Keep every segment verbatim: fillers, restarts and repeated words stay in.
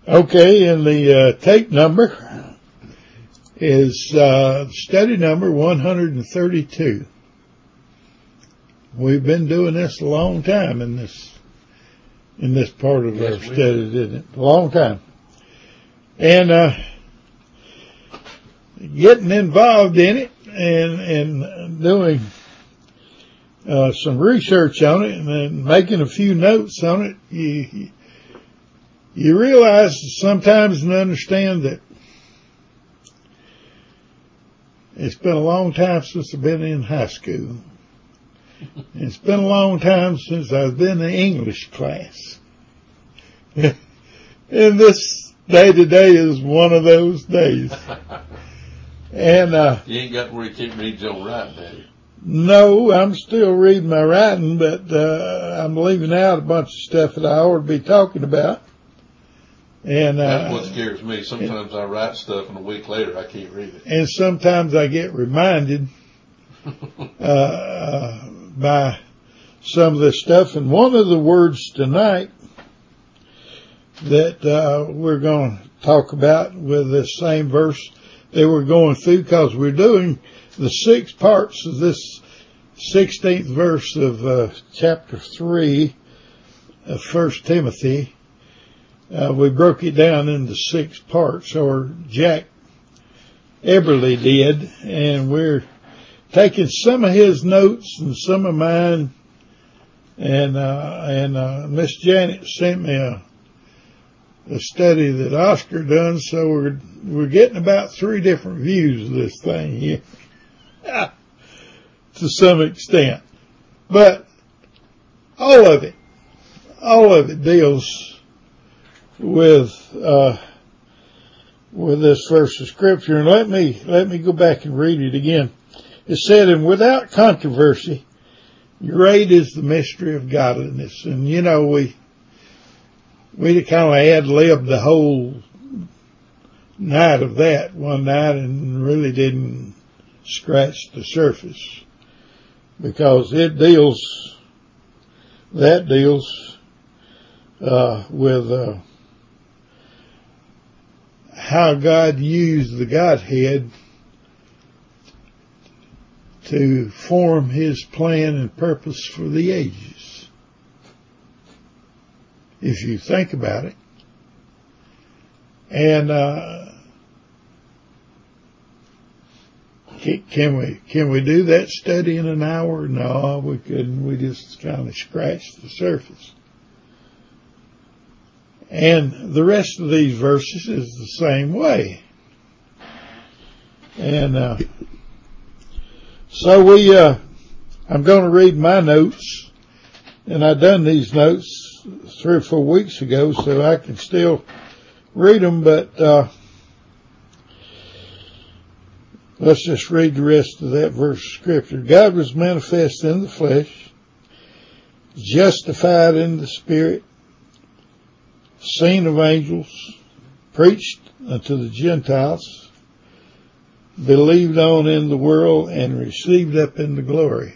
Okay, and the uh, tape number is uh, study number one hundred thirty-two. We've been doing this a long time in this in this part of yes, our study, didn't it? A long time. And uh, getting involved in it and and doing uh, some research on it and then making a few notes on it, you you realize sometimes and understand that it's been a long time since I've been in high school. It's been a long time since I've been in English class. And this day today is one of those days. And uh, you ain't got where you can't read your writing, have you? No, I'm still reading my writing, but uh, I'm leaving out a bunch of stuff that I ought to be talking about. And uh, that's what scares me. Sometimes I write stuff, and a week later I can't read it. And sometimes I get reminded uh, by some of this stuff. And one of the words tonight that uh, we're going to talk about with this same verse that we're going through, because we're doing the six parts of this sixteenth verse of uh, chapter three of First Timothy. Uh, we broke it down into six parts, or Jack Eberly did, and we're taking some of his notes and some of mine, and uh, and uh, Miss Janet sent me a, a study that Oscar done, so we're we're getting about three different views of this thing here, to some extent, but all of it, all of it deals with uh with this verse of scripture. And let me let me go back and read it again. It said, and without controversy, great is the mystery of godliness. And you know, we we kind of ad-libbed the whole night of that one night and really didn't scratch the surface, because it deals that deals uh with uh how God used the Godhead to form His plan and purpose for the ages. If you think about it. And uh, can we can we do that study in an hour? No, we couldn't. We just kind of scratched the surface. And the rest of these verses is the same way. And uh, so we, uh, I'm going to read my notes, and I done these notes three or four weeks ago, so I can still read them. But uh, let's just read the rest of that verse of scripture. God was manifest in the flesh, justified in the spirit, seen of angels, preached unto the Gentiles, believed on in the world, and received up into glory.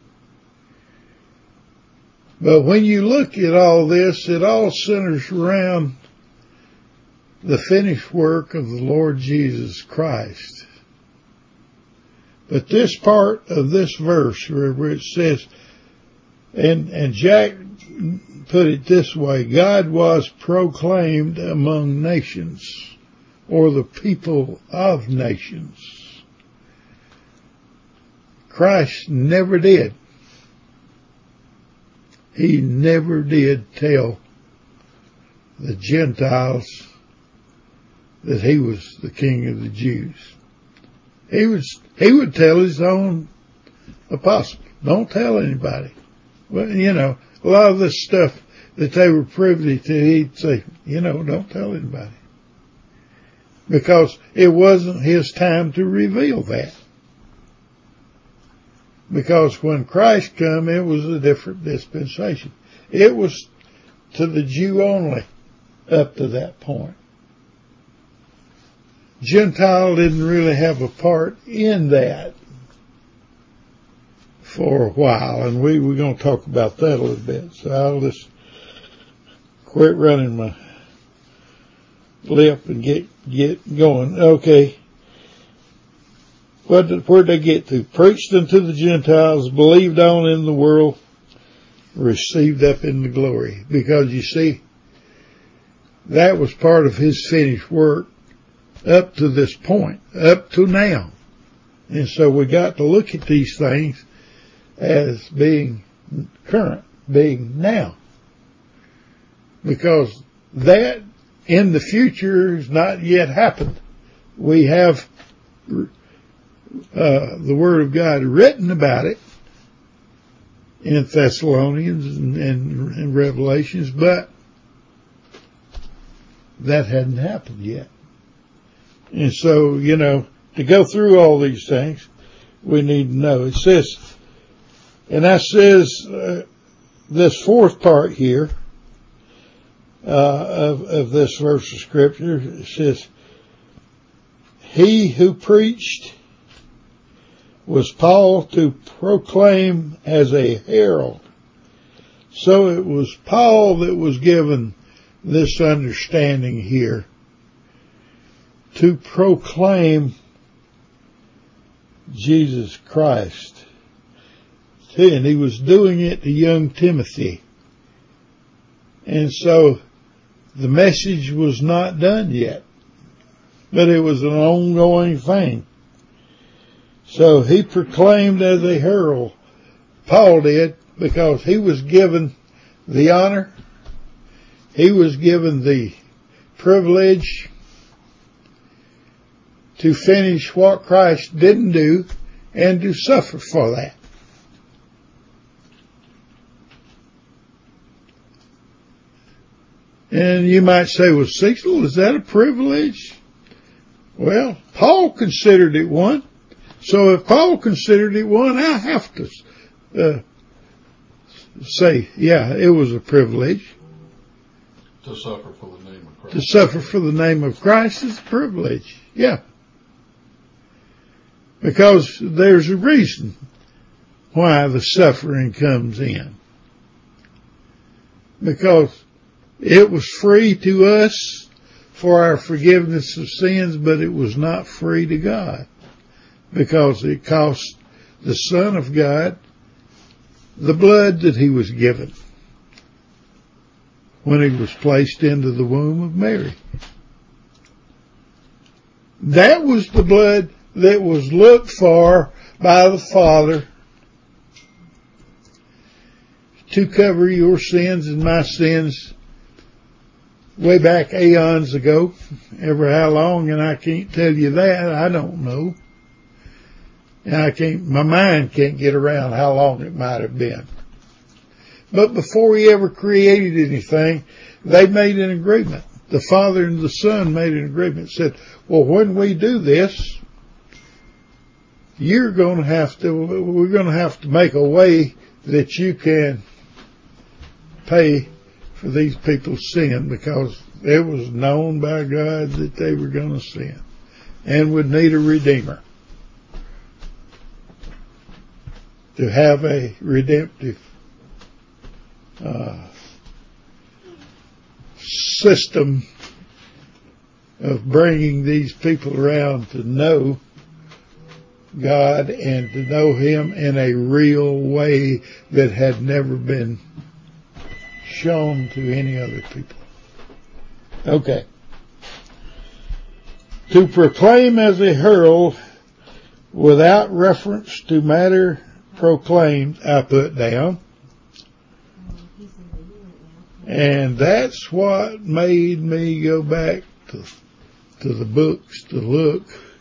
But when you look at all this, it all centers around the finished work of the Lord Jesus Christ. But this part of this verse where it says, and, and Jack put it this way, God was proclaimed among nations, or the people of nations. Christ never did. He never did tell the Gentiles that he was the King of the Jews. He was, he would tell his own apostles, don't tell anybody. Well, you know, a lot of this stuff that they were privy to, he'd say, you know, don't tell anybody. Because it wasn't his time to reveal that. Because when Christ came, it was a different dispensation. It was to the Jew only up to that point. Gentile didn't really have a part in that for a while, and we, we're going to talk about that a little bit. So I'll just quit running my lip and get, get going. Okay. What did, where'd they get to? Preached unto the Gentiles, believed on in the world, received up in the glory. Because you see, that was part of his finished work up to this point, up to now. And so we got to look at these things as being current, being now. Because that in the future has not yet happened. We have uh, the Word of God written about it in Thessalonians and, and, and Revelations, but that hadn't happened yet. And so, you know, to go through all these things, we need to know. It says, and that says, uh, this fourth part here, uh, of, of this verse of scripture, it says, he who preached was Paul to proclaim as a herald. So it was Paul that was given this understanding here to proclaim Jesus Christ. And he was doing it to young Timothy. And so the message was not done yet, but it was an ongoing thing. So he proclaimed as a herald, Paul did, because he was given the honor, he was given the privilege to finish what Christ didn't do and to suffer for that. And you might say, well, Cecil, is that a privilege? Well, Paul considered it one. So if Paul considered it one, I have to uh, say, yeah, it was a privilege. To suffer for the name of Christ. To suffer for the name of Christ is a privilege. Yeah. Because there's a reason why the suffering comes in. Because it was free to us for our forgiveness of sins, but it was not free to God. Because it cost the Son of God the blood that he was given when he was placed into the womb of Mary. That was the blood that was looked for by the Father to cover your sins and my sins way back aeons ago, ever how long, and I can't tell you that. I don't know. And I can't, my mind can't get around how long it might have been. But before he ever created anything, they made an agreement. The Father and the Son made an agreement, said, well, when we do this, you're going to have to, we're going to have to make a way that you can pay for these people's sin, because it was known by God that they were going to sin and would need a Redeemer to have a redemptive uh, system of bringing these people around to know God and to know Him in a real way that had never been shown to any other people. Okay. To proclaim as a herald without reference to matter proclaimed, I put down. And that's what made me go back to, to the books to look.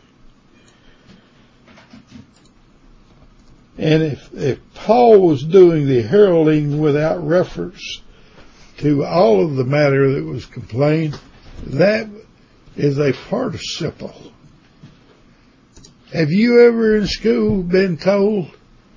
And if, if Paul was doing the heralding without reference to all of the matter that was complained, that is a participle. Have you ever in school been told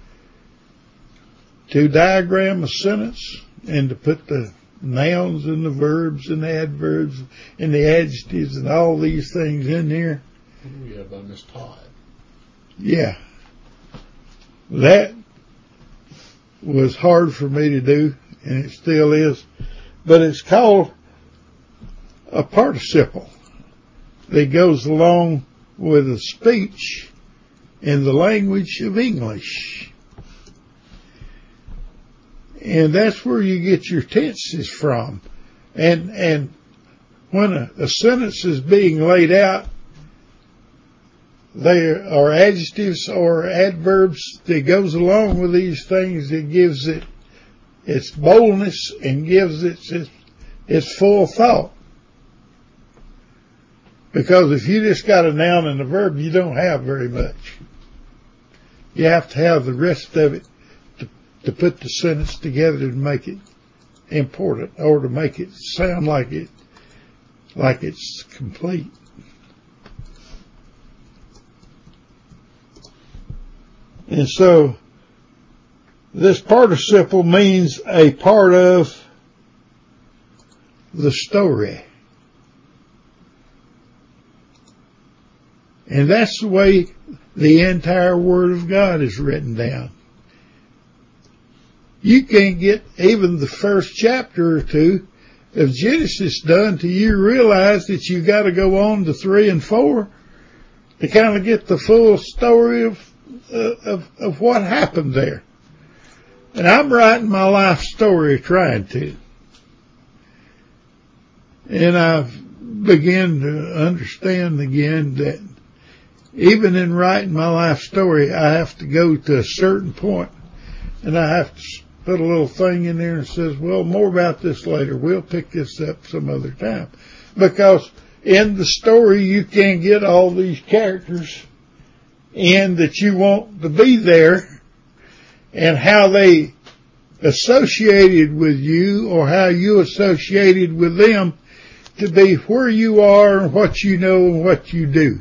to diagram a sentence and to put the nouns and the verbs and the adverbs and the adjectives and all these things in here? Oh, yeah, by Miss Todd. Yeah. That was hard for me to do, and it still is. But it's called a participle that goes along with a speech in the language of English. And that's where you get your tenses from. And, and when a, a sentence is being laid out, they are adjectives or adverbs that goes along with these things that gives it its boldness and gives it its, its full thought. Because if you just got a noun and a verb, you don't have very much. You have to have the rest of it to, to put the sentence together to make it important or to make it sound like it, like it's complete. And so this participle means a part of the story. And that's the way the entire Word of God is written down. You can't get even the first chapter or two of Genesis done till you realize that you got to go on to three and four to kind of get the full story of uh, of of what happened there. And I'm writing my life story trying to. And I've begun to understand again that even in writing my life story, I have to go to a certain point and I have to put a little thing in there and says, well, more about this later. We'll pick this up some other time. Because in the story, you can get all these characters in that you want to be there and how they associated with you or how you associated with them to be where you are and what you know and what you do.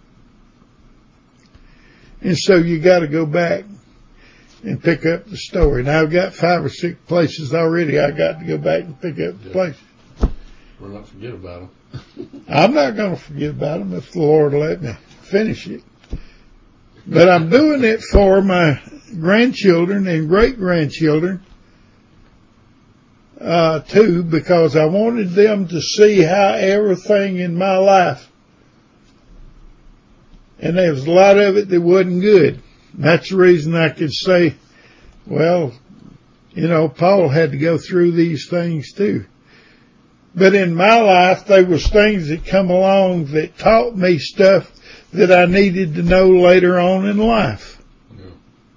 And so you got to go back and pick up the story. Now I've got five or six places already. I got to go back and pick up the places. We'll not forget about them. I'm not going to forget about them if the Lord will let me finish it. But I'm doing it for my grandchildren and great-grandchildren, uh, too, because I wanted them to see how everything in my life, and there was a lot of it that wasn't good. That's the reason I could say, well, you know, Paul had to go through these things too. But in my life, there was things that come along that taught me stuff that I needed to know later on in life. Yeah.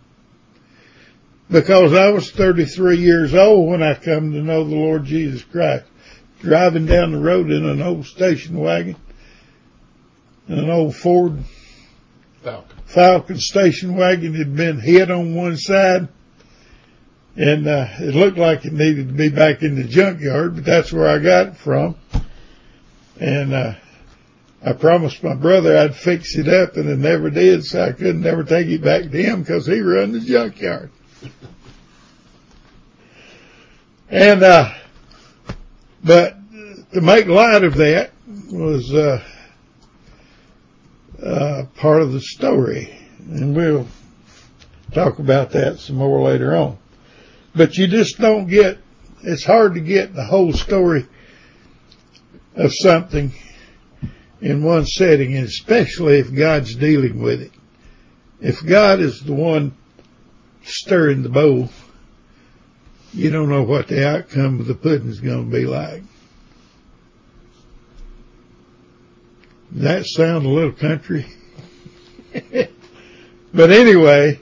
Because I was thirty-three years old when I come to know the Lord Jesus Christ. Driving down the road in an old station wagon, an old Ford Falcon. Falcon station wagon had been hit on one side, and uh, it looked like it needed to be back in the junkyard, but that's where I got it from. And uh, I promised my brother I'd fix it up, and I never did, so I couldn't ever take it back to him because he run the junkyard. And uh, but to make light of that was uh, uh, part of the story, and we'll talk about that some more later on. But you just don't get, it's hard to get the whole story of something in one setting, and especially if God's dealing with it. If God is the one stirring the bowl, you don't know what the outcome of the pudding is going to be like. Does that sound a little country? But anyway,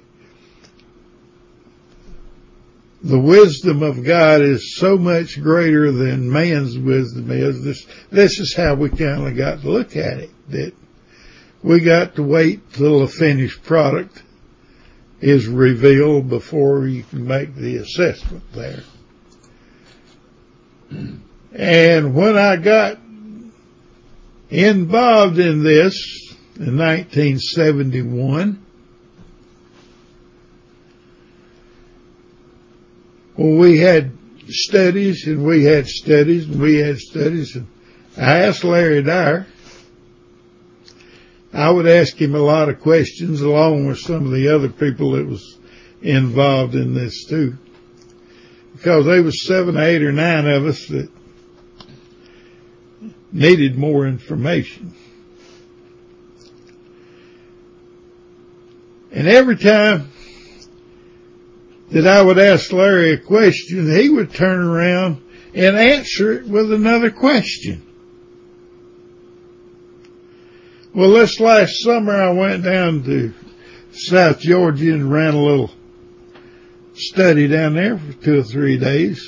the wisdom of God is so much greater than man's wisdom is. This, this is how we kind of got to look at it, that we got to wait till the finished product is revealed before you can make the assessment there. And when I got involved in this in nineteen seventy-one, well, we had studies and we had studies and we had studies, and I asked Larry Dyer. I would ask him a lot of questions along with some of the other people that was involved in this too. Because there was seven, eight or nine of us that needed more information. And every time that I would ask Larry a question, he would turn around and answer it with another question. Well, this last summer I went down to South Georgia and ran a little study down there for two or three days.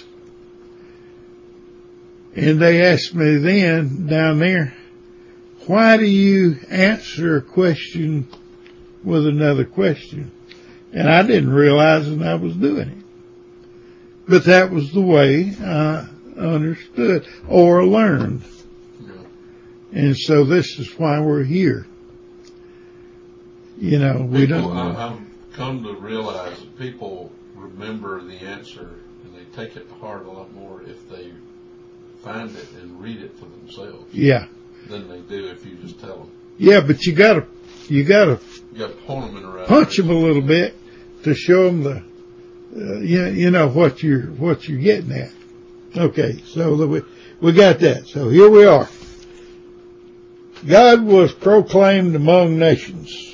And they asked me then down there, why do you answer a question with another question? And I didn't realize that I was doing it. But that was the way I understood or learned. Yeah. And so this is why we're here. You know, we people, don't. I, I've come to realize that people remember the answer and they take it to heart a lot more if they find it and read it for themselves. Yeah. Than they do if you just tell them. Yeah, but you gotta, you gotta, you gotta point them in the right punch direction. them a little bit to show them the, uh, you, you know, what you're, what you're getting at. Okay, so the, we, we got that. So here we are. God was proclaimed among nations.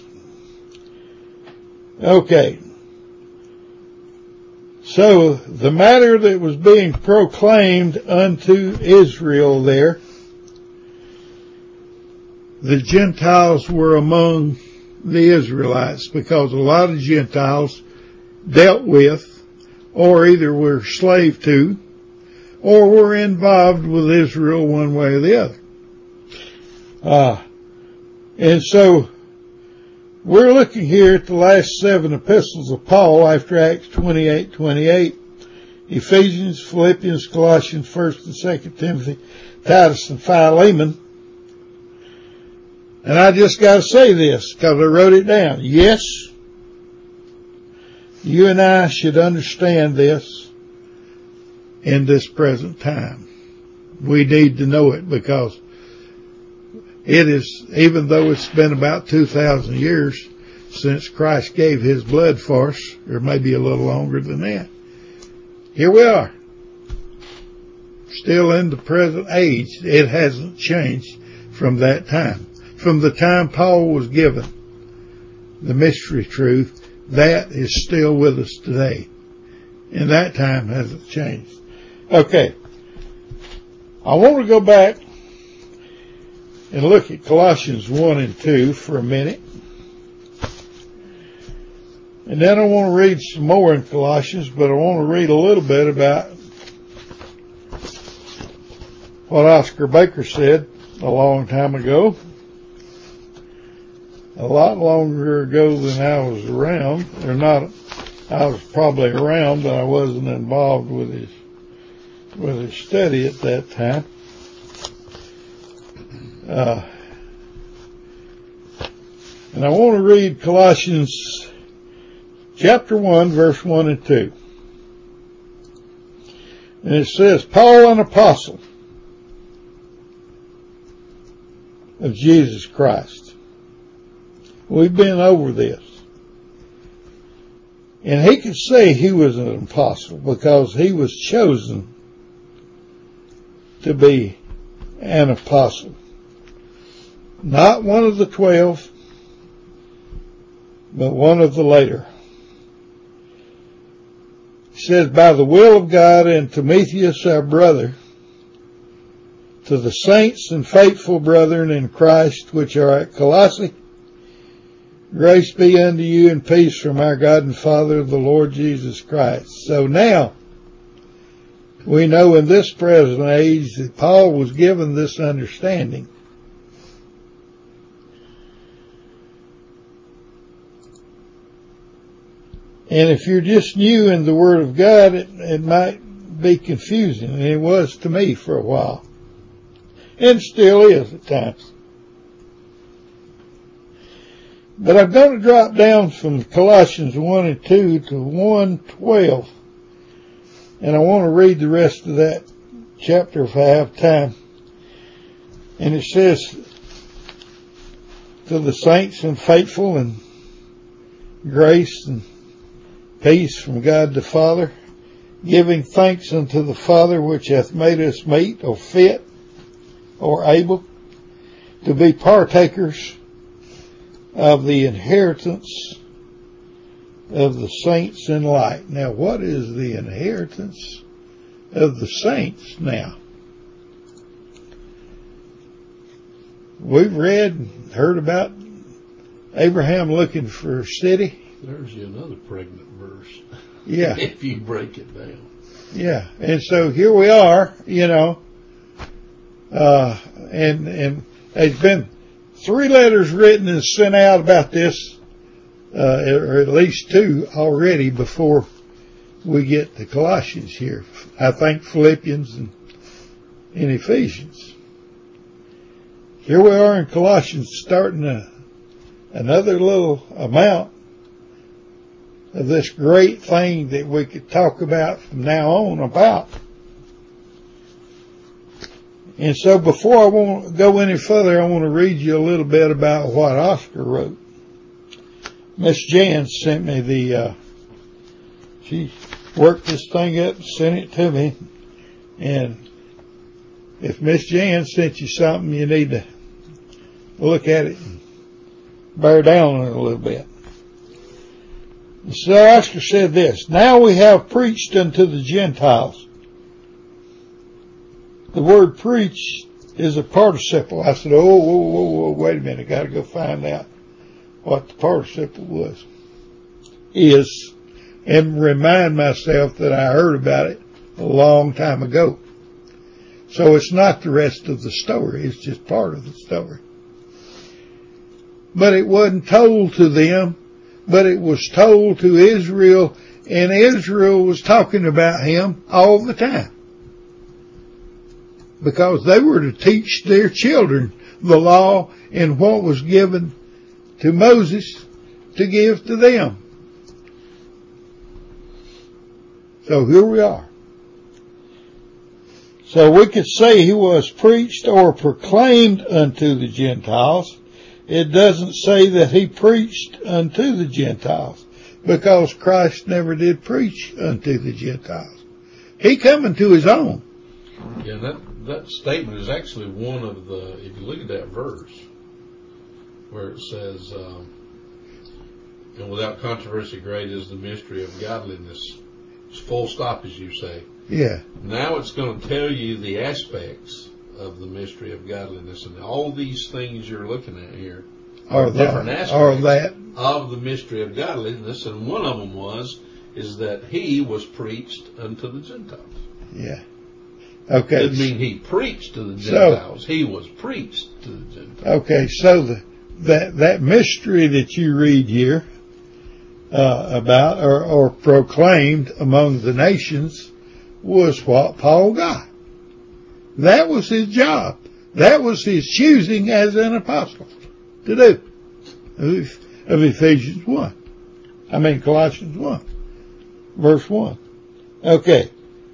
Okay. So the matter that was being proclaimed unto Israel there, the Gentiles were among the Israelites, because a lot of Gentiles dealt with or either were slave to or were involved with Israel one way or the other. Uh, and so we're looking here at the last seven epistles of Paul after Acts twenty-eight twenty-eight, Ephesians, Philippians, Colossians, First and Second Timothy, Titus, and Philemon. And I just got to say this because I wrote it down. Yes, you and I should understand this in this present time. We need to know it because it is, even though it's been about two thousand years since Christ gave his blood for us, or maybe a little longer than that, here we are. Still in the present age. It hasn't changed from that time. From the time Paul was given the mystery truth, that is still with us today. And that time hasn't changed. Okay. I want to go back and look at Colossians one and two for a minute. And then I want to read some more in Colossians, but I want to read a little bit about what Oscar Baker said a long time ago. A lot longer ago than I was around, or not, I was probably around, but I wasn't involved with his, with his study at that time. Uh, and I want to read Colossians chapter one, verse one and two. And it says, Paul, an apostle of Jesus Christ. We've been over this. And he could say he was an apostle because he was chosen to be an apostle. Not one of the twelve, but one of the later. He says, by the will of God, and Timotheus our brother, to the saints and faithful brethren in Christ which are at Colossae, grace be unto you and peace from our God and Father, the Lord Jesus Christ. So now, we know in this present age that Paul was given this understanding. And if you're just new in the Word of God, it, it might be confusing. And it was to me for a while. And still is at times. But I'm going to drop down from Colossians one and two to one twelve. And I want to read the rest of that chapter if I have time. And it says, to the saints and faithful, and grace and peace from God the Father, giving thanks unto the Father which hath made us meet or fit or able to be partakers of the inheritance of the saints in light. Now, what is the inheritance of the saints now? We've read and heard about Abraham looking for a city. There's another pregnant verse. Yeah. If you break it down. Yeah. And so here we are, you know, uh, and, and there's been three letters written and sent out about this, uh, or at least two already before we get to Colossians here. I think Philippians and, and Ephesians. Here we are in Colossians starting a, another little amount of this great thing that we could talk about from now on about. And so before I want to go any further, I want to read you a little bit about what Oscar wrote. Miss Jan sent me the, uh, she worked this thing up and sent it to me. And if Miss Jan sent you something, you need to look at it and bear down on it a little bit. So Oscar said this: now we have preached unto the Gentiles. The word preach is a participle. I said, oh, whoa, whoa, whoa, wait a minute. I got to go find out what the participle was. Is, and remind myself that I heard about it a long time ago. So it's not the rest of the story. It's just part of the story. But it wasn't told to them, but it was told to Israel, and Israel was talking about him all the time. Because they were to teach their children the law and what was given to Moses to give to them. So here we are. So we could say he was preached or proclaimed unto the Gentiles. It doesn't say that he preached unto the Gentiles, because Christ never did preach unto the Gentiles. He come unto his own. Yeah, that, that statement is actually one of the, if you look at that verse, where it says, um, and without controversy great is the mystery of godliness. It's full stop, as you say. Yeah. Now it's going to tell you the aspects of the mystery of godliness, and all these things you're looking at here are, are different that, aspects that. of the mystery of godliness, and one of them was, is that he was preached unto the Gentiles. Yeah. Okay. Didn't mean he preached to the Gentiles. So, he was preached to the Gentiles. Okay, so the, that that mystery that you read here uh, about or, or proclaimed among the nations was what Paul got. That was his job. That was his choosing as an apostle to do of, of Ephesians one. I mean Colossians one, verse one. Okay.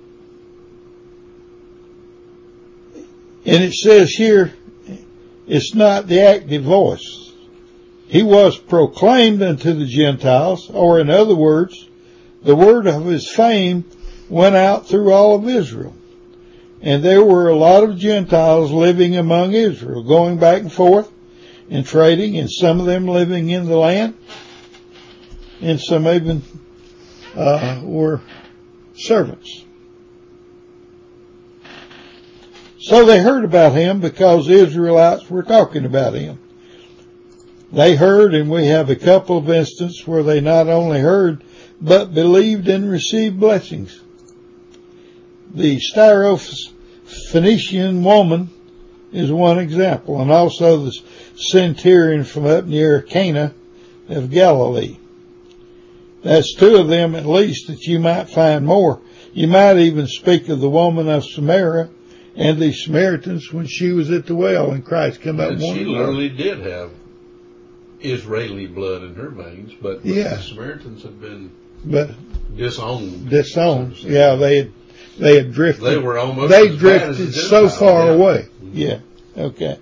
And it says here, it's not the active voice. He was proclaimed unto the Gentiles, or in other words, the word of his fame went out through all of Israel. And there were a lot of Gentiles living among Israel, going back and forth and trading, and some of them living in the land, and some even uh, were servants. So they heard about him because the Israelites were talking about him. They heard, and we have a couple of instances where they not only heard, but believed and received blessings. The Syrophoenician woman is one example, and also the centurion from up near Cana of Galilee. That's two of them at least that you might find more. You might even speak of the woman of Samaria and the Samaritans when she was at the well and Christ came up. And she literally did have Israeli blood in her veins, but yeah. the Samaritans had been but disowned. Disowned, so yeah. They had they had drifted. They were almost they as drifted bad as the so far yeah. away. Mm-hmm. Yeah, okay.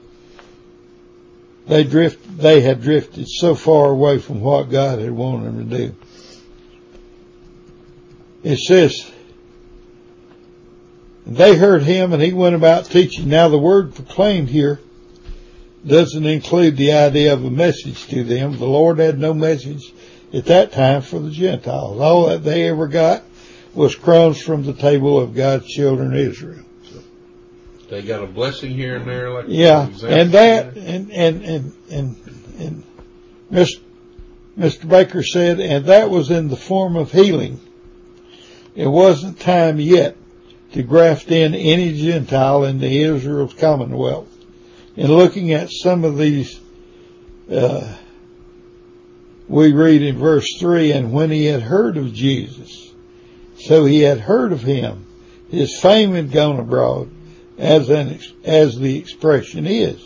They drift. They had drifted so far away from what God had wanted them to do. It says They heard him, and he went about teaching. Now, the word proclaimed here doesn't include the idea of a message to them. The Lord had no message at that time for the Gentiles. All that they ever got was crumbs from the table of God's children, Israel. So, they got a blessing here and there, like yeah, and that, and and and and, and Mister Baker said, and that was in the form of healing. It wasn't time yet to graft in any Gentile into Israel's commonwealth. And looking at some of these, uh, we read in verse three, and when he had heard of Jesus, so he had heard of him, his fame had gone abroad, as an, as the expression is.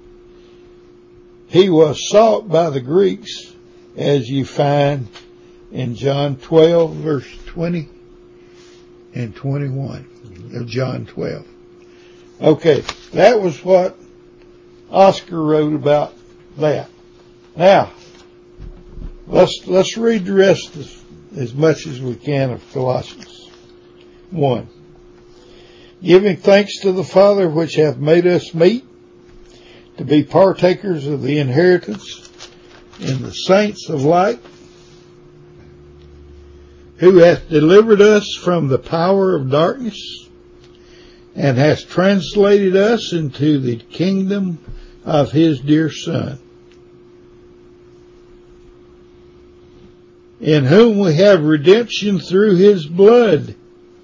He was sought by the Greeks, as you find in John twelve, verse twenty and twenty-one of John twelve. Okay, that was what Oscar wrote about that. Now, let's let's read the rest of, as much as we can of Colossians one. Giving thanks to the Father which hath made us meet to be partakers of the inheritance in the saints of light, who hath delivered us from the power of darkness, and hath translated us into the kingdom of his dear Son, in whom we have redemption through his blood.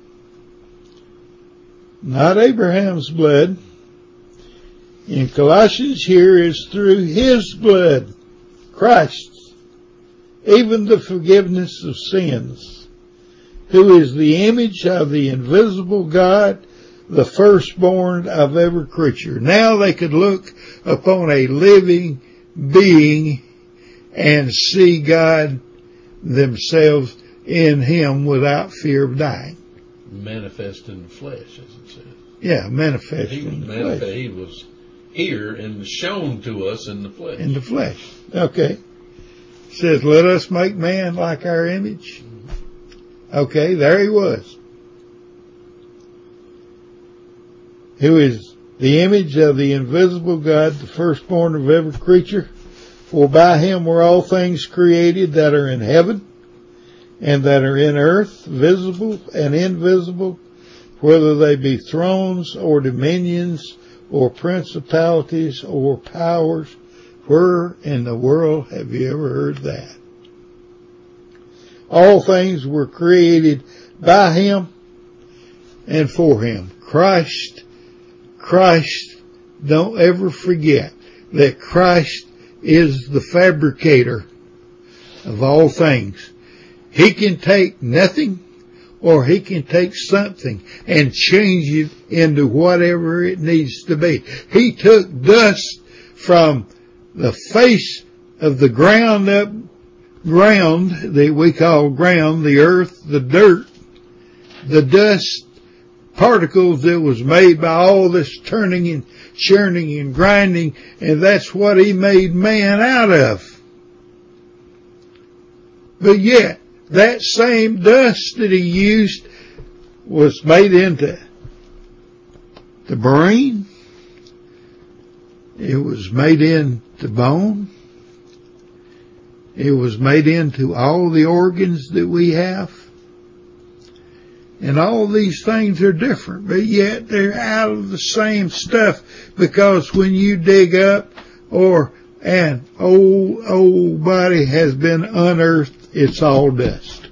Not Abraham's blood. In Colossians here is through his blood, Christ's, even the forgiveness of sins, who is the image of the invisible God, the firstborn of every creature. Now they could look upon a living being and see God themselves in him without fear of dying. Manifest in the flesh, as it says. Yeah, manifest he in the manifest, flesh. He was here and shown to us in the flesh. In the flesh. Okay. It says, let us make man like our image. Okay, there he was. Who is the image of the invisible God, the firstborn of every creature. For by him were all things created that are in heaven and that are in earth, visible and invisible, whether they be thrones or dominions or principalities or powers. Where in the world have you ever heard that? All things were created by him and for him. Christ, Christ, don't ever forget that Christ is the fabricator of all things. He can take nothing or he can take something and change it into whatever it needs to be. He took dust from the face of the ground up ground that we call ground, the earth, the dirt, the dust particles that was made by all this turning and churning and grinding, and that's what he made man out of. But yet, that same dust that he used was made into the brain. It was made into bone. It was made into all the organs that we have. And all these things are different, but yet they're out of the same stuff, because when you dig up or an old, old body has been unearthed, it's all dust.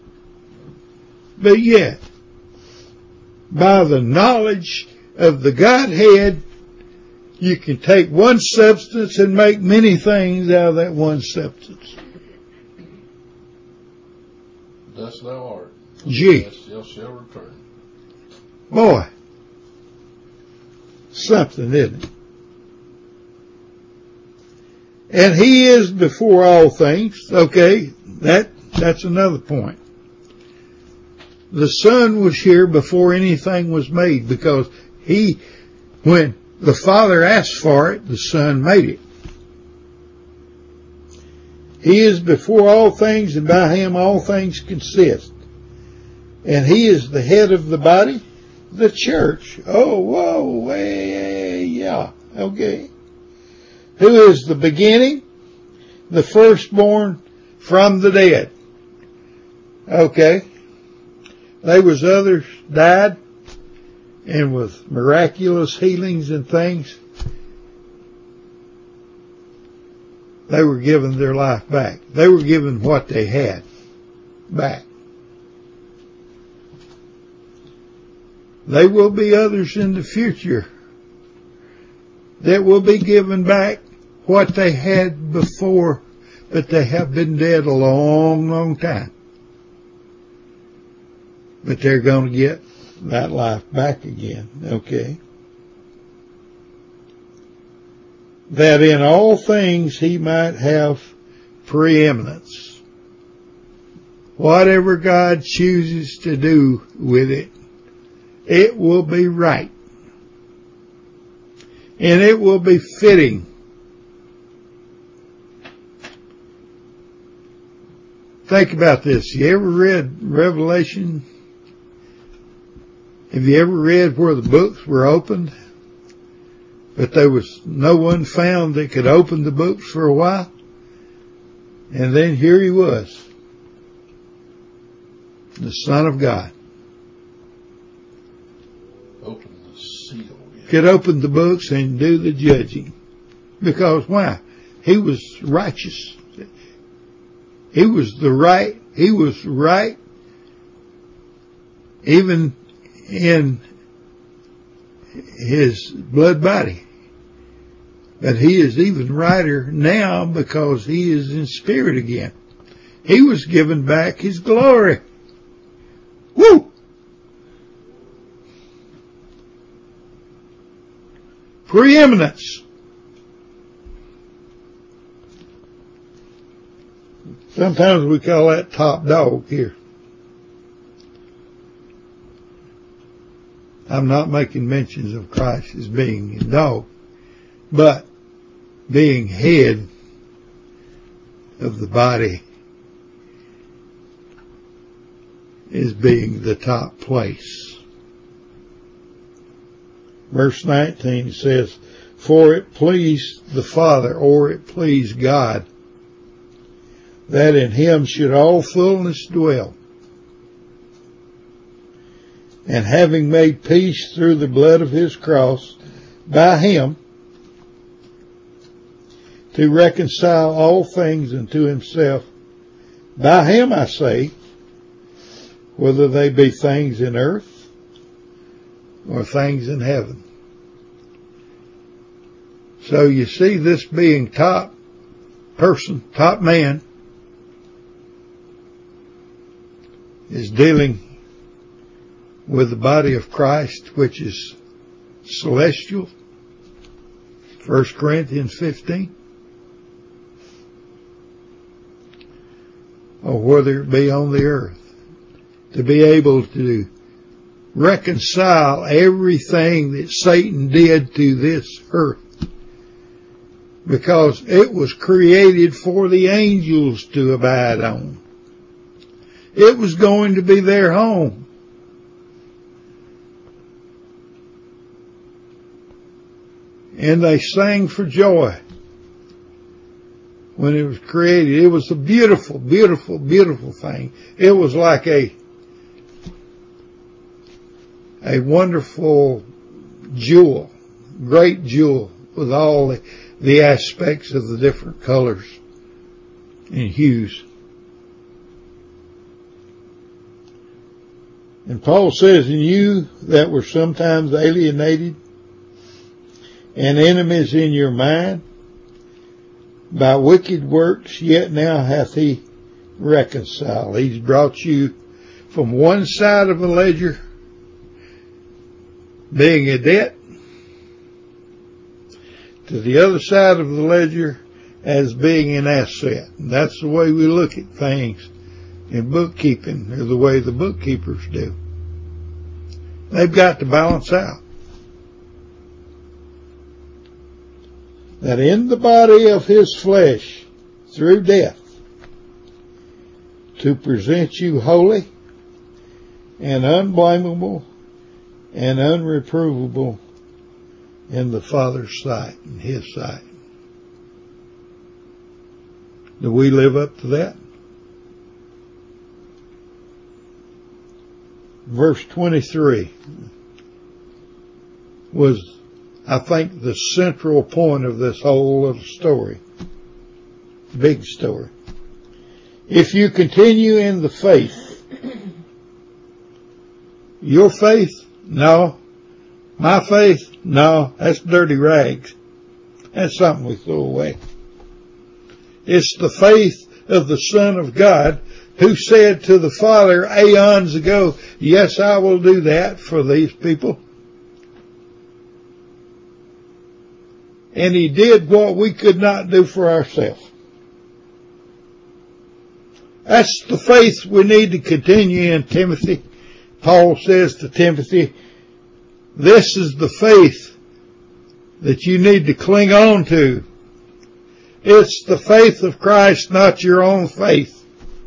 But yet, by the knowledge of the Godhead, you can take one substance and make many things out of that one substance. Dust thou art. Gee. Thou shalt return. Boy. Something, isn't it? And he is before all things. Okay, that that's another point. The Son was here before anything was made, because he, when the Father asked for it, the Son made it. He is before all things, and by him all things consist. And he is the head of the body, the church. Oh, whoa, way, yeah, okay. Who is the beginning? The firstborn from the dead. Okay. There was others died, and with miraculous healings and things, they were given their life back. They were given what they had back. There will be others in the future that will be given back what they had before, but they have been dead a long, long time. But they're going to get that life back again, okay? That in all things he might have preeminence. Whatever God chooses to do with it, it will be right. And it will be fitting. Think about this. You ever read Revelation? Have you ever read where the books were opened, but there was no one found that could open the books for a while? And then here he was, the Son of God. Open the seal. Yeah. Could open the books and do the judging. Because why? He was righteous. He was the right, he was right even in his blood body. But he is even righter now because he is in spirit again. He was given back his glory. Woo! Preeminence. Sometimes we call that top dog here. I'm not making mentions of Christ as being a dog, but being head of the body is being the top place. Verse nineteen says, for it pleased the Father, or it pleased God, that in him should all fullness dwell. And having made peace through the blood of his cross, by him, to reconcile all things unto himself. By him, I say, whether they be things in earth or things in heaven. So you see this being top person, top man, is dealing with the body of Christ, which is celestial. First Corinthians fifteen. Or whether it be on the earth. To be able to reconcile everything that Satan did to this earth. Because it was created for the angels to abide on. It was going to be their home. And they sang for joy when it was created. It was a beautiful, beautiful, beautiful thing. It was like a a wonderful jewel, great jewel, with all the, the aspects of the different colors and hues. And Paul says, in you that were sometimes alienated and enemies in your mind, by wicked works, yet now hath he reconciled. He's brought you from one side of a ledger, being a debt, to the other side of the ledger as being an asset. And that's the way we look at things in bookkeeping, or the way the bookkeepers do. They've got to balance out. That in the body of his flesh, through death, to present you holy and unblameable and unreprovable in the Father's sight, in His sight. Do we live up to that? Verse twenty-three was, I think, the central point of this whole little story. Big story. If you continue in the faith, your faith? No. My faith? No. That's dirty rags. That's something we throw away. It's the faith of the Son of God, who said to the Father aeons ago, yes, I will do that for these people. And He did what we could not do for ourselves. That's the faith we need to continue in, Timothy. Paul says to Timothy, this is the faith that you need to cling on to. It's the faith of Christ, not your own faith.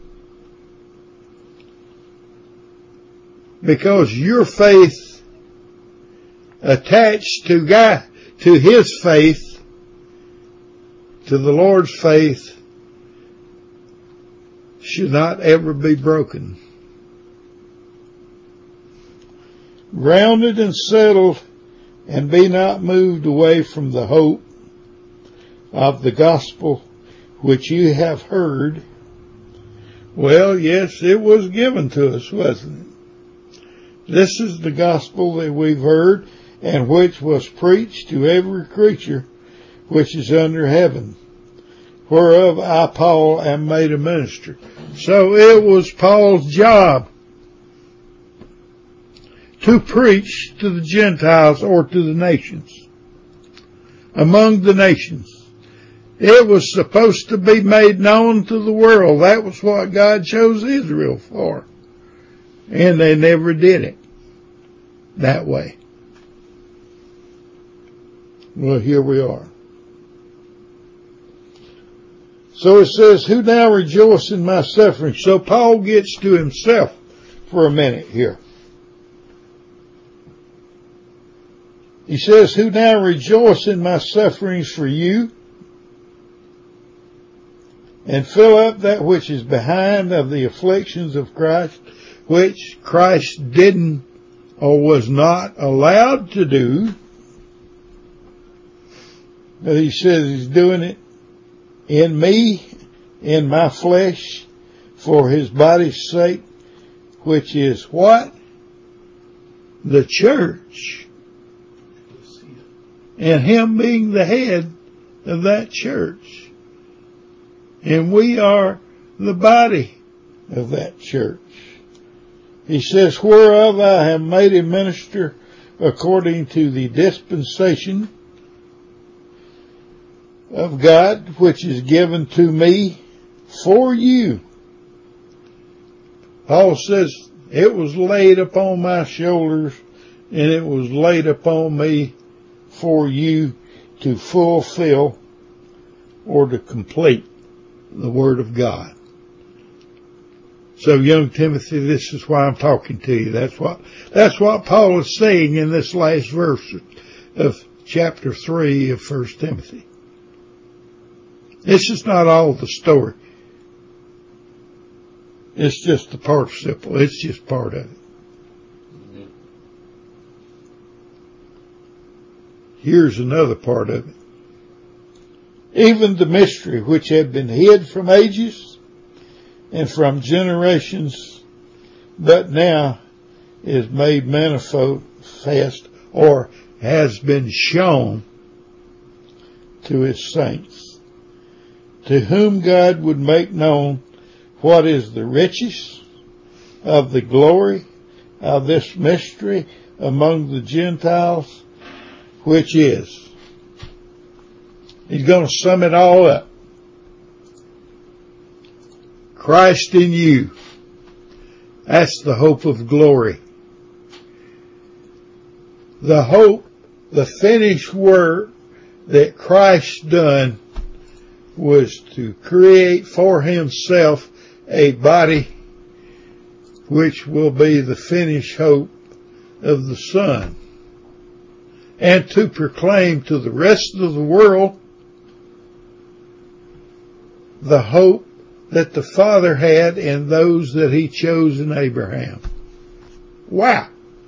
Because your faith attached to God, to His faith, to the Lord's faith, should not ever be broken. Grounded and settled, and be not moved away from the hope of the gospel which you have heard. Well, yes, it was given to us, wasn't it? This is the gospel that we've heard, and which was preached to every creature which is under heaven, whereof I, Paul, am made a minister. So it was Paul's job to preach to the Gentiles, or to the nations, among the nations. It was supposed to be made known to the world. That was what God chose Israel for. And they never did it that way. Well, here we are. So it says, who now rejoice in my suffering? So Paul gets to himself for a minute here. He says, who now rejoice in my sufferings for you, and fill up that which is behind of the afflictions of Christ, which Christ didn't or was not allowed to do. But he says he's doing it in me, in my flesh, for his body's sake, which is what? The church. And him being the head of that church. And we are the body of that church. He says, whereof I have made a minister according to the dispensation of God, which is given to me for you. Paul says, it was laid upon my shoulders, and it was laid upon me for you to fulfill or to complete the Word of God. So, young Timothy, this is why I'm talking to you. That's what, that's what Paul is saying in this last verse of chapter three of First Timothy. This is not all the story. It's just the participle. It's just part of it. Here's another part of it. Even the mystery which had been hid from ages and from generations, but now is made manifest, or has been shown to his saints, to whom God would make known what is the riches of the glory of this mystery among the Gentiles, which is. He's going to sum it all up. Christ in you. That's the hope of glory. The hope, the finished work that Christ done was to create for himself a body which will be the finished hope of the Son, and to proclaim to the rest of the world the hope that the Father had in those that he chose in Abraham. Wow.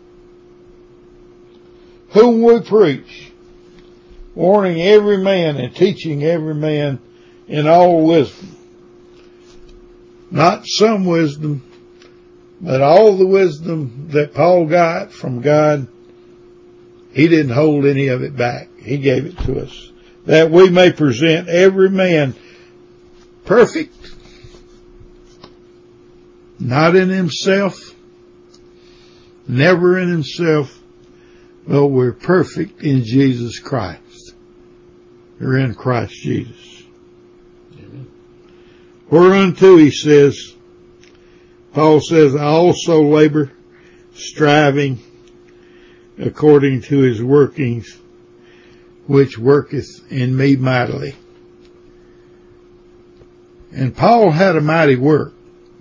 Whom we preach, warning every man and teaching every man in all wisdom. Not some wisdom, but all the wisdom that Paul got from God. He didn't hold any of it back. He gave it to us, that we may present every man perfect, not in himself, never in himself, but we're perfect in Jesus Christ. We're in Christ Jesus. Amen. Whereunto, he says, Paul says, I also labor, striving according to his workings, which worketh in me mightily. And Paul had a mighty work.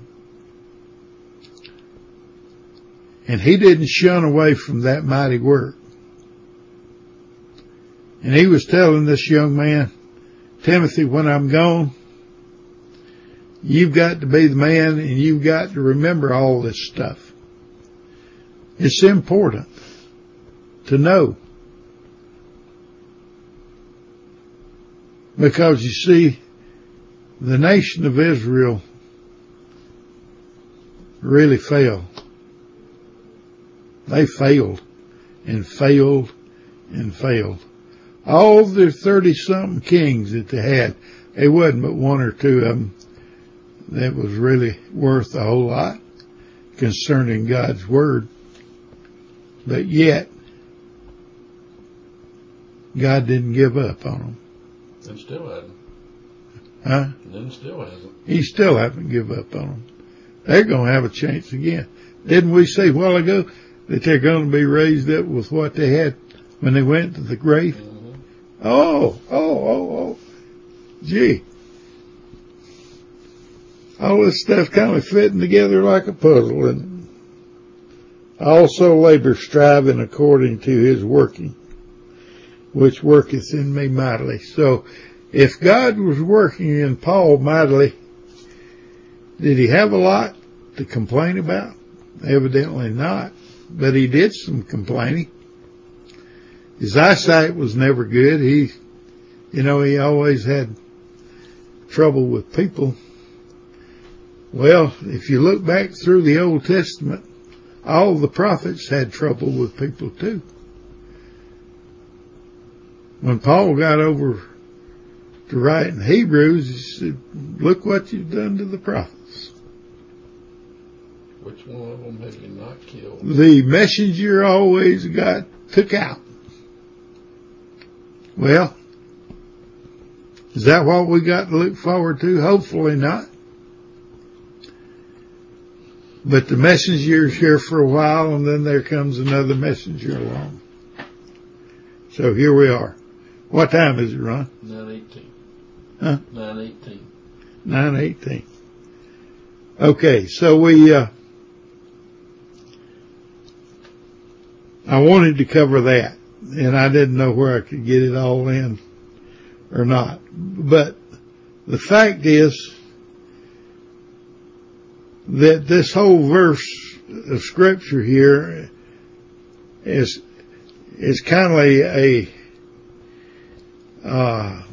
And he didn't shun away from that mighty work. And he was telling this young man, Timothy, when I'm gone, you've got to be the man and you've got to remember all this stuff. It's important to know. Because you see, the nation of Israel really failed. They failed and failed and failed. All the thirty-something kings that they had, there wasn't but one or two of them that was really worth a whole lot concerning God's Word. But yet, God didn't give up on them. And still hasn't. Huh? And still hasn't. He still hasn't given up on them. They're going to have a chance again. Didn't we say a while ago that they're going to be raised up with what they had when they went to the grave? Mm-hmm. Oh, oh, oh, oh. Gee. All this stuff's kind of fitting together like a puzzle, isn't it? I also labor, striving according to his working, which worketh in me mightily. So, if God was working in Paul mightily, did he have a lot to complain about? Evidently not. But he did some complaining. His eyesight was never good. He, you know, he always had trouble with people. Well, if you look back through the Old Testament, all the prophets had trouble with people too. When Paul got over to write in Hebrews, he said, look what you've done to the prophets. Which one of them have you not killed? The messenger always got took out. Well, is that what we got to look forward to? Hopefully not. But the messenger's here for a while, and then there comes another messenger along. So here we are. What time is it, Ron? nine eighteen. Huh? nine eighteen. nine eighteen. Okay, so we, uh, I wanted to cover that, and I didn't know where I could get it all in or not. But the fact is that this whole verse of Scripture here is is kind of a, a uh,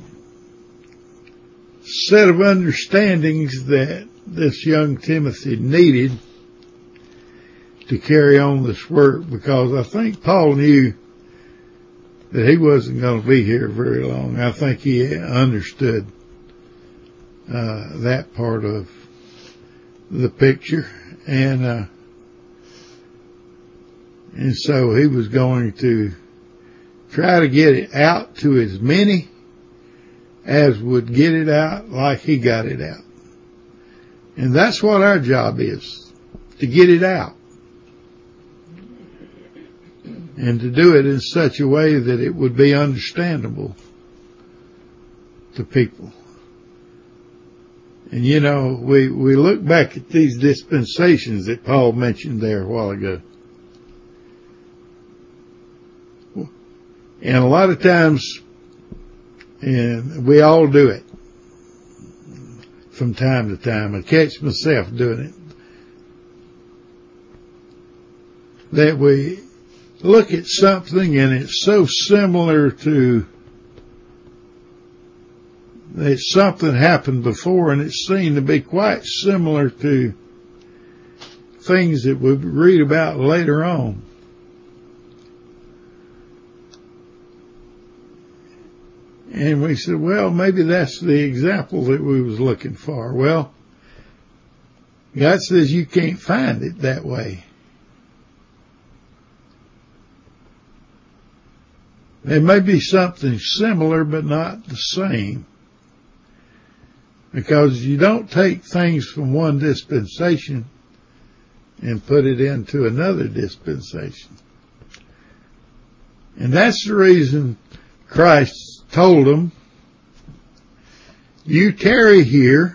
set of understandings that this young Timothy needed to carry on this work, because I think Paul knew that he wasn't going to be here very long. I think he understood uh, that part of the picture, and uh, and so he was going to try to get it out to as many as would get it out like he got it out. And that's what our job is, to get it out. And to do it in such a way that it would be understandable to people. And you know, we, we look back at these dispensations that Paul mentioned there a while ago. And a lot of times, and we all do it from time to time. I catch myself doing it. That we look at something and it's so similar to that something happened before, and it's seen to be quite similar to things that we read about later on. And we said, well, maybe that's the example that we was looking for. Well, God says you can't find it that way. There may be something similar, but not the same. Because you don't take things from one dispensation and put it into another dispensation. And that's the reason Christ told them, you tarry here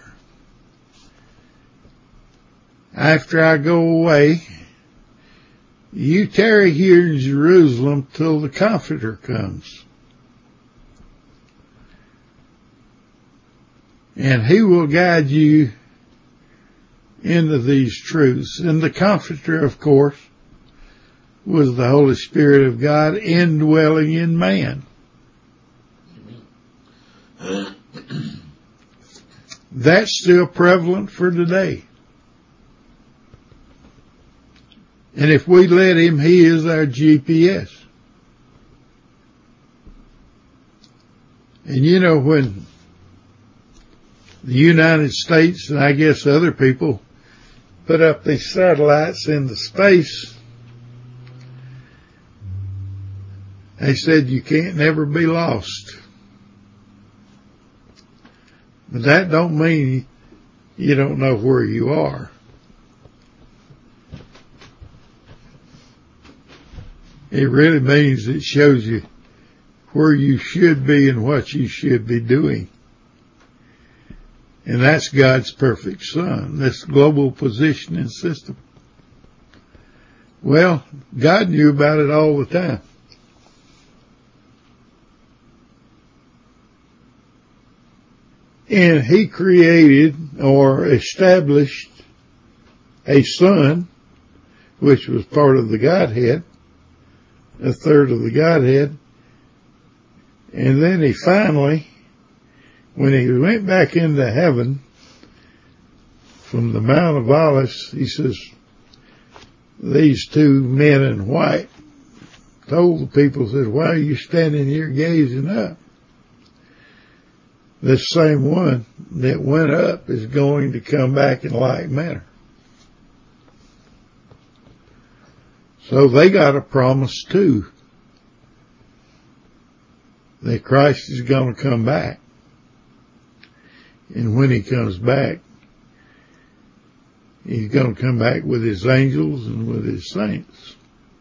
after I go away. You tarry here in Jerusalem till the Comforter comes. And he will guide you into these truths. And the Comforter, of course, was the Holy Spirit of God indwelling in man. Amen. That's still prevalent for today. And if we let him, he is our G P S. And you know, when the United States, and I guess other people, put up these satellites into space, they said you can't never be lost. But that don't mean you don't know where you are. It really means it shows you where you should be and what you should be doing. And that's God's perfect Son, this global positioning system. Well, God knew about it all the time. And he created or established a Son, which was part of the Godhead, a third of the Godhead. And then he finally, when he went back into heaven from the Mount of Olives, he says, these two men in white told the people, said, why are you standing here gazing up? This same one that went up is going to come back in like manner. So they got a promise too, that Christ is going to come back. And when he comes back, he's going to come back with his angels and with his saints.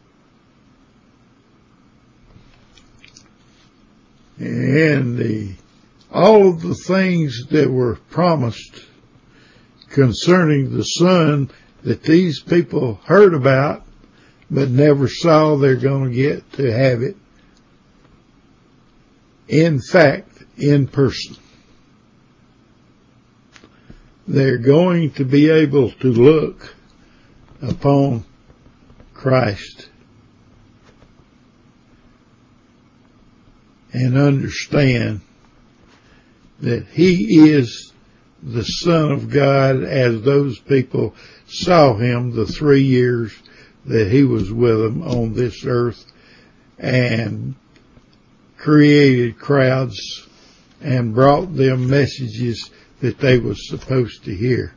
And the, all of the things that were promised concerning the Son that these people heard about but never saw, they're going to get to have it, in fact, in person. They're going to be able to look upon Christ and understand that he is the Son of God as those people saw him the three years that he was with them on this earth and created crowds and brought them messages that they was supposed to hear.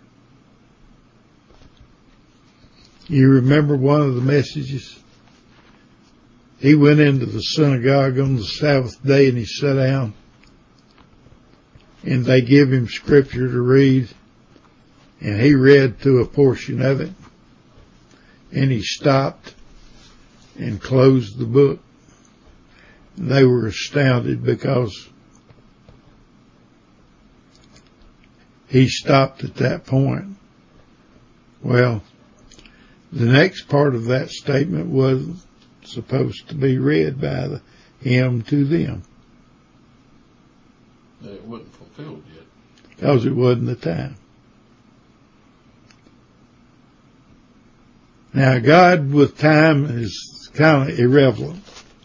You remember one of the messages? He went into the synagogue on the Sabbath day and he sat down, and they give him scripture to read, and he read through a portion of it, and he stopped and closed the book. And they were astounded because he stopped at that point. Well, the next part of that statement wasn't supposed to be read by the, him to them. It wasn't fulfilled yet. Because it wasn't the time. Now, God with time is kind of irrelevant.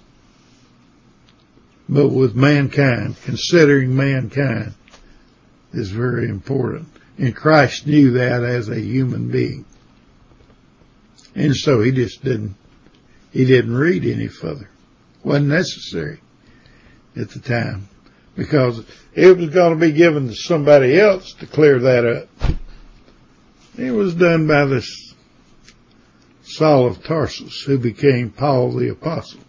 But with mankind, considering mankind is very important. And Christ knew that as a human being. And so he just didn't, he didn't read any further. Wasn't necessary at the time. Because it was going to be given to somebody else to clear that up. It was done by this Saul of Tarsus, who became Paul the Apostle.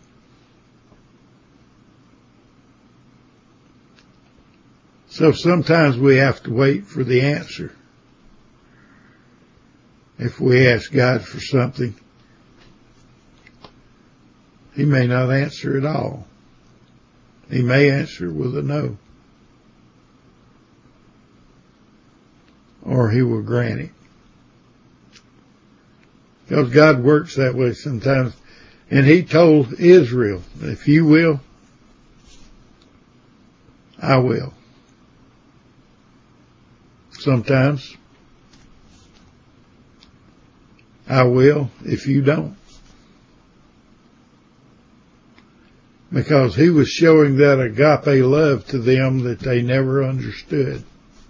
So sometimes we have to wait for the answer. If we ask God for something, he may not answer at all. He may answer with a no. Or he will grant it. Because God works that way sometimes. And he told Israel, if you will, I will. Sometimes I will if you don't. Because he was showing that agape love to them that they never understood.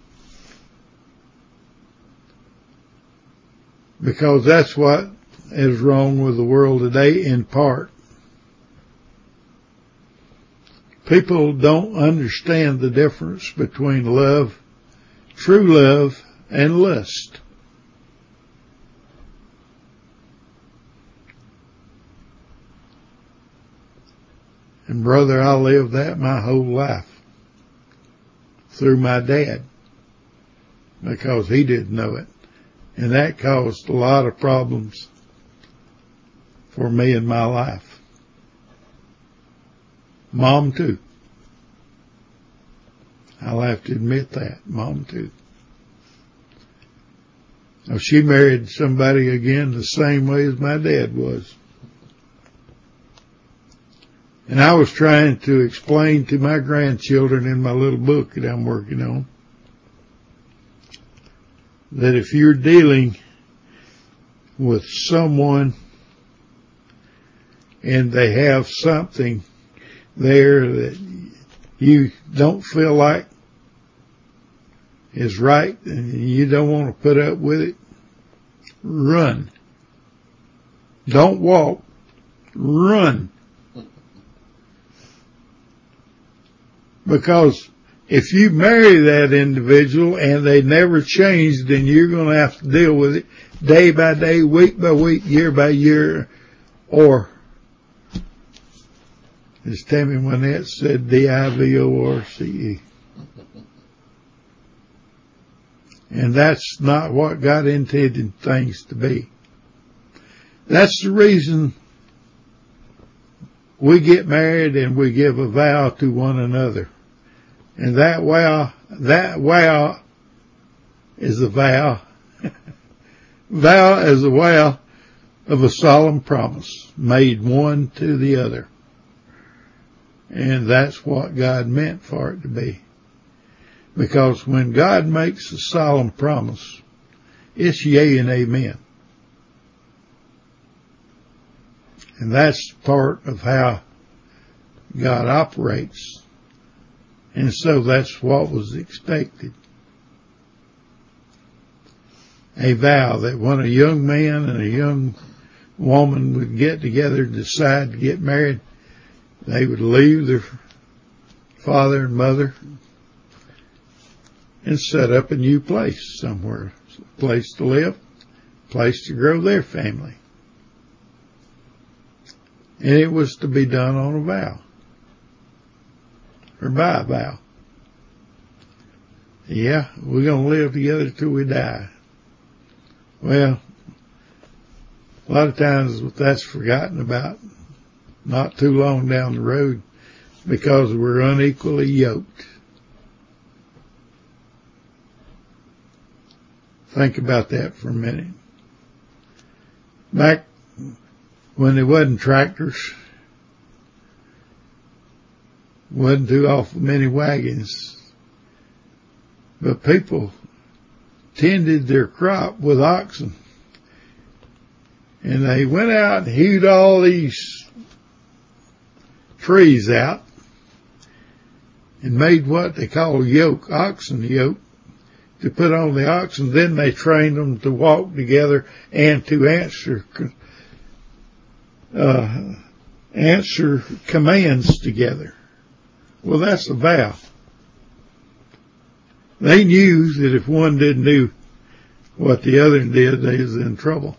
Because that's what is wrong with the world today in part. People don't understand the difference between love, true love, and lust. And brother, I lived that my whole life through my dad because he didn't know it. And that caused a lot of problems for me in my life. Mom too. I'll have to admit that. Mom too. Now she married somebody again the same way as my dad was. And I was trying to explain to my grandchildren in my little book that I'm working on that if you're dealing with someone and they have something there that you don't feel like is right and you don't want to put up with it, run. Don't walk. Run. Because if you marry that individual and they never change, then you're going to have to deal with it day by day, week by week, year by year, or, as Tammy Wynette said, D I V O R C E. And that's not what God intended things to be. That's the reason we get married and we give a vow to one another. And that vow, that vow is a vow. Vow is a vow of a solemn promise made one to the other. And that's what God meant for it to be. Because when God makes a solemn promise, it's yea and amen. And that's part of how God operates. And so that's what was expected. A vow that when a young man and a young woman would get together and decide to get married, they would leave their father and mother and set up a new place somewhere. A place to live, a place to grow their family. And it was to be done on a vow. Or by a vow. Yeah, we're going to live together till we die. Well, a lot of times that's forgotten about not too long down the road because we're unequally yoked. Think about that for a minute. Back when there wasn't tractors Wasn't too awful many wagons. But people tended their crop with oxen. And they went out and hewed all these trees out and made what they call yoke, oxen yoke, to put on the oxen. Then they trained them to walk together and to answer uh, answer commands together. Well, that's a vow. They knew that if one didn't do what the other did, they was in trouble.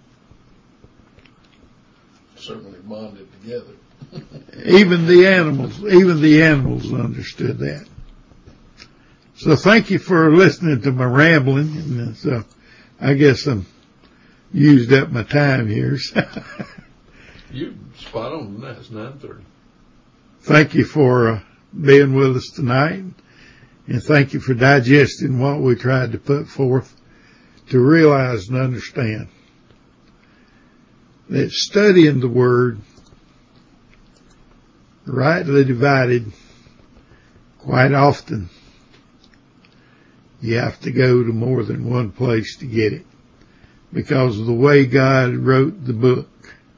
Certainly bonded together. Even the animals, even the animals understood that. So thank you for listening to my rambling. And so I guess I'm used up my time here. You spot on that. It's nine thirty. Thank you for uh, being with us tonight. And thank you for digesting what we tried to put forth to realize and understand that studying the Word, rightly divided, quite often you have to go to more than one place to get it because of the way God wrote the book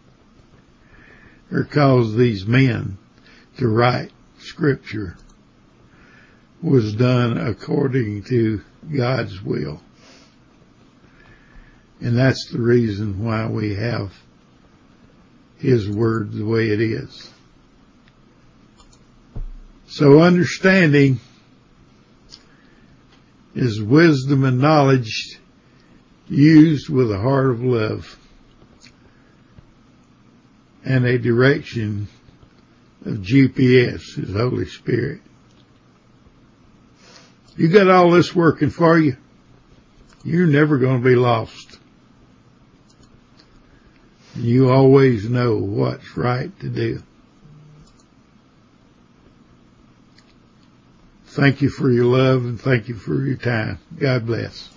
or caused these men to write Scripture was done according to God's will. And that's the reason why we have His Word the way it is. So understanding is wisdom and knowledge used with a heart of love and a direction of G P S, His Holy Spirit. You got all this working for you, you're never going to be lost. You always know what's right to do. Thank you for your love and thank you for your time. God bless.